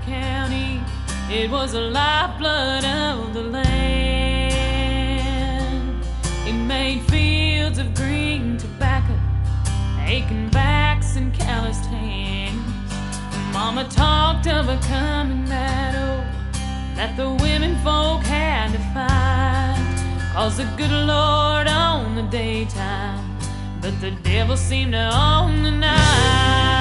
County. It was the lifeblood of the land. It made fields of green tobacco, aching backs and calloused hands. Mama talked of a coming battle that the women folk had to fight. 'Cause the good Lord owned the daytime, but the devil seemed to own the night.